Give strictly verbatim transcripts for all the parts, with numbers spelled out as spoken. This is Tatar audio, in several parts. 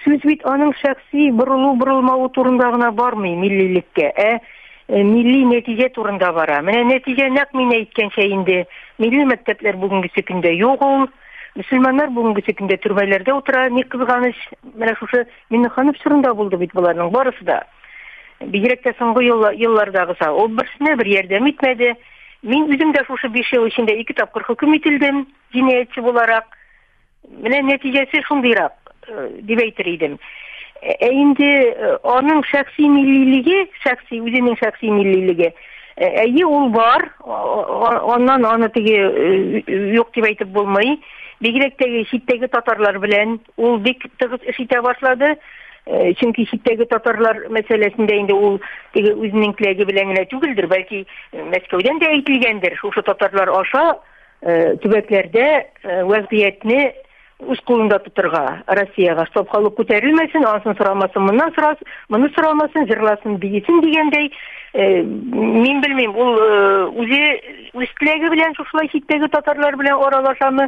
Сүз бит аның шәхси борылу борылмауы турында гына бармый миллилеккә, ә милли нәтиҗә турында бара. Менә нәтиҗә нәкъ мин әйткәнчә инде милли мәктәпләр бүгенге көндә юк ул. Мөселманнар бүгенге көндә төрмәләрдә утыра. Ни кызганыч, менә шушы Миннеханов чорында булды бит буларның барысы да. Бигрәк тә соңгы еллардагыса ул берсенә бер ярдәм итмәде. Мин үзем дә шушы биш ел эчендә ике тапкыр хөкем ителдем, җинаятьче буларак. Менә нәтиҗәсе шундыйрак дип әйтер идем. Ә инде аның шәхси миллилеге, шәхси үзенең шәхси миллилеге, әйе ул бар, аннан аны теге юк дип әйтеп булмый. Бигрәк тә читтәге татарлар белән ул бик тыгыз эш итә башлады. Чөнки читтәге татарлар мәсьәләсендә инде ул теге үзенең теләге белән генә түгелдер, бәлки Мәскәүдән дә әйтелгәндер. Шушы татарлар аша төбәкләрдә вазгыятьне үз кулында тотырга, Россиягә стоп халык күтәрелмәсен, ансын сорамасын, моннан сорасын, моны сорамасын, җырласын, бигесен дигәндәй, мин белмим, ул үзе үз теләге белән шушылай читтәге татарлар белән аралашамы,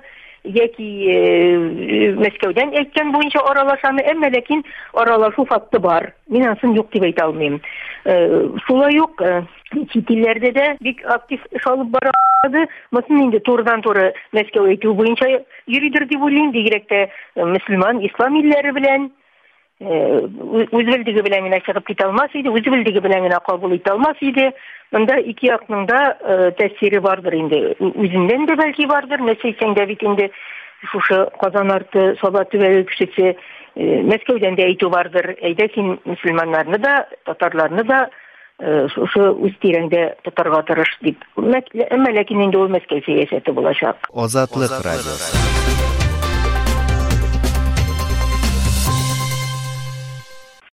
яки Мәскәүдән әйткән буенча аралашамы, әмма ләкин аралашу факты бар. Мин ансын юк дип әйтә алмыйм. Шулай ук чит илләрдә дә бик актив эш алып барады. Мосын инде турыдан-туры Мәскәү әйтү буенча йөридер дип уйлыйм, бигрәк тә мөселман, ислам илләре белән үз белдеге белән генә чыгып китә алмас иде, үз белдеге белән генә кабул итә алмас иде. Монда ике якның да тәэсире бардыр инде. Үзеннән дә бәлки бардыр. Мәсәлән, дә бит инде шушы Казан арты Саба төбәге кешесе Мәскәүдән дә әйтү бардыр. Әйдә син мөселманнарны да, татарларны да шушы үз тирәңдә тотарга тырыш дип. Әмма ләкин инде ул Мәскәү сәясәте булачак. Азатлык радиосы.